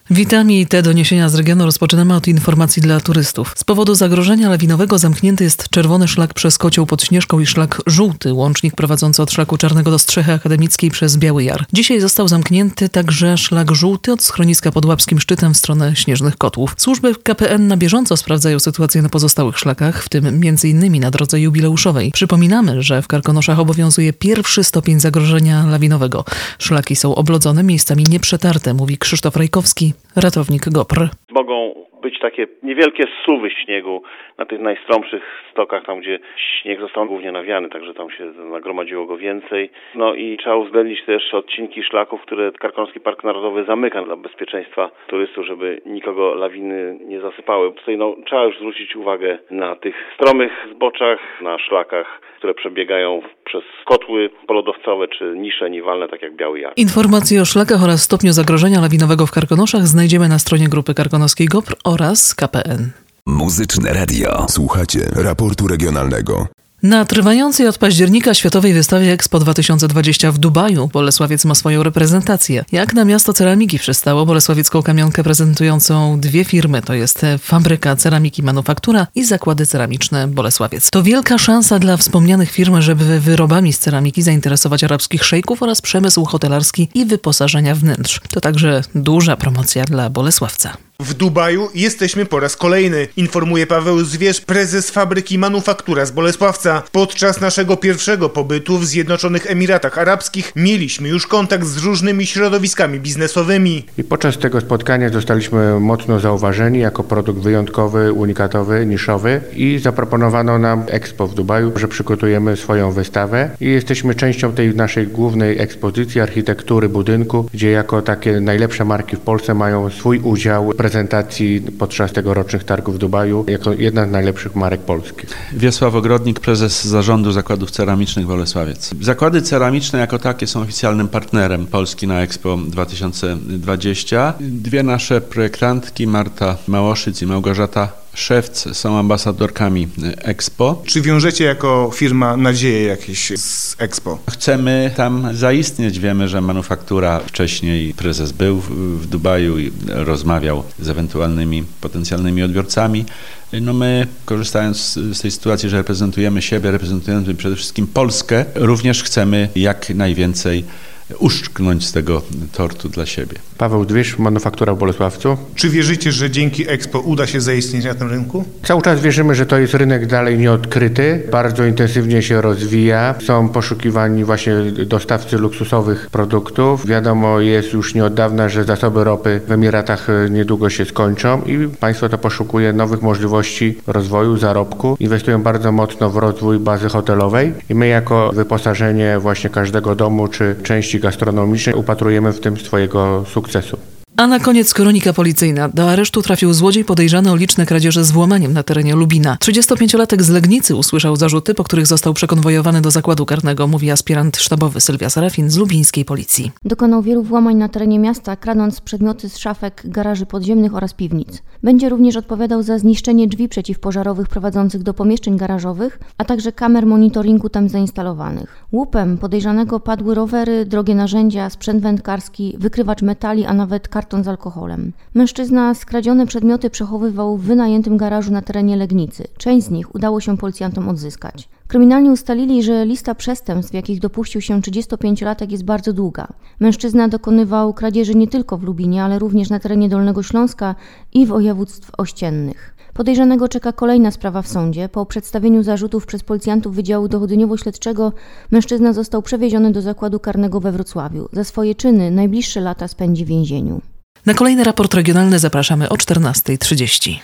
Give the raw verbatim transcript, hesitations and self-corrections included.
Witam i te doniesienia z regionu rozpoczynamy od informacji dla turystów. Z powodu zagrożenia lawinowego zamknięty jest czerwony szlak przez Kocioł pod Śnieżką i szlak żółty, łącznik prowadzący od szlaku Czarnego do Strzechy Akademickiej przez Biały Jar. Dzisiaj został zamknięty także szlak żółty od schroniska pod Łapskim Szczytem w stronę Śnieżnych Kotłów. Służby K P N na bieżąco sprawdzają sytuację na pozostałych szlakach, w tym między innymi na drodze jubileuszowej. Przypominamy, że w Karkonoszach obowiązuje pierwszy stopień zagrożenia lawinowego. Szlaki są oblodzone, miejscami nieprzetarte, mówi Krzysztof Rajkowski, ratownik GOPR. Mogą być takie niewielkie zsuwy śniegu na tych najstromszych stokach, tam gdzie śnieg został głównie nawiany, także tam się nagromadziło go więcej. No i trzeba uwzględnić też odcinki szlaków, które Karkonoski Park Narodowy zamyka dla bezpieczeństwa turystów, żeby nikogo lawiny nie zasypały. Tutaj no, trzeba już zwrócić uwagę na tych stromych zboczach, na szlakach, które przebiegają przez kotły polodowcowe czy nisze niwalne, tak jak Biały Jar. Informacje o szlakach oraz stopniu zagrożenia lawinowego w Karkonoszach znajdziemy na stronie Grupy Karkonoskiej GOPR oraz K P N. Muzyczne Radio. Słuchacie raportu regionalnego. Na trwającej od października Światowej Wystawie Expo dwa tysiące dwadzieścia w Dubaju Bolesławiec ma swoją reprezentację. Jak na miasto ceramiki przystało bolesławiecką kamionkę prezentującą dwie firmy, to jest Fabryka Ceramiki Manufaktura i Zakłady Ceramiczne Bolesławiec. To wielka szansa dla wspomnianych firm, żeby wyrobami z ceramiki zainteresować arabskich szejków oraz przemysł hotelarski i wyposażenia wnętrz. To także duża promocja dla Bolesławca. W Dubaju jesteśmy po raz kolejny, informuje Paweł Zwierz, prezes Fabryki Manufaktura z Bolesławca. Podczas naszego pierwszego pobytu w Zjednoczonych Emiratach Arabskich mieliśmy już kontakt z różnymi środowiskami biznesowymi. I podczas tego spotkania zostaliśmy mocno zauważeni jako produkt wyjątkowy, unikatowy, niszowy i zaproponowano nam Expo w Dubaju, że przygotujemy swoją wystawę i jesteśmy częścią tej naszej głównej ekspozycji architektury budynku, gdzie jako takie najlepsze marki w Polsce mają swój udział w prezentacji podczas tegorocznych targów w Dubaju jako jedna z najlepszych marek polskich. Wiesław Ogrodnik, prezes Zarządu Zakładów Ceramicznych Bolesławiec. Zakłady ceramiczne jako takie są oficjalnym partnerem Polski na Expo dwa tysiące dwadzieścia. Dwie nasze projektantki, Marta Małoszyc i Małgorzata Szewc, są ambasadorkami Expo. Czy wiążecie jako firma nadzieje jakieś z Expo? Chcemy tam zaistnieć. Wiemy, że manufaktura wcześniej, prezes był w, w Dubaju i rozmawiał z ewentualnymi potencjalnymi odbiorcami. No my, korzystając z tej sytuacji, że reprezentujemy siebie, reprezentujemy przede wszystkim Polskę, również chcemy jak najwięcej uszczknąć z tego tortu dla siebie. Paweł Dwisz, Manufaktura w Bolesławcu. Czy wierzycie, że dzięki Expo uda się zaistnieć na tym rynku? Cały czas wierzymy, że to jest rynek dalej nieodkryty, bardzo intensywnie się rozwija. Są poszukiwani właśnie dostawcy luksusowych produktów. Wiadomo jest już nie od dawna, że zasoby ropy w Emiratach niedługo się skończą i państwo to poszukuje nowych możliwości rozwoju, zarobku. Inwestują bardzo mocno w rozwój bazy hotelowej i my jako wyposażenie właśnie każdego domu czy części gastronomicznej upatrujemy w tym swojego sukcesu. A na koniec kronika policyjna. Do aresztu trafił złodziej podejrzany o liczne kradzieże z włamaniem na terenie Lubina. trzydziestopięciolatek z Legnicy usłyszał zarzuty, po których został przekonwojowany do zakładu karnego, mówi aspirant sztabowy Sylwia Serafin z lubińskiej policji. Dokonał wielu włamań na terenie miasta, kradąc przedmioty z szafek, garaży podziemnych oraz piwnic. Będzie również odpowiadał za zniszczenie drzwi przeciwpożarowych prowadzących do pomieszczeń garażowych, a także kamer monitoringu tam zainstalowanych. Łupem podejrzanego padły rowery, drogie narzędzia, sprzęt wędkarski, wykrywacz metali, a nawet karton z alkoholem. Mężczyzna skradzione przedmioty przechowywał w wynajętym garażu na terenie Legnicy. Część z nich udało się policjantom odzyskać. Kryminalni ustalili, że lista przestępstw, w jakich dopuścił się trzydziestopięciolatek, jest bardzo długa. Mężczyzna dokonywał kradzieży nie tylko w Lubinie, ale również na terenie Dolnego Śląska i województw ościennych. Podejrzanego czeka kolejna sprawa w sądzie. Po przedstawieniu zarzutów przez policjantów Wydziału Dochodzeniowo-Śledczego mężczyzna został przewieziony do zakładu karnego we Wrocławiu. Za swoje czyny najbliższe lata spędzi w więzieniu. Na kolejny raport regionalny zapraszamy o czternasta trzydzieści.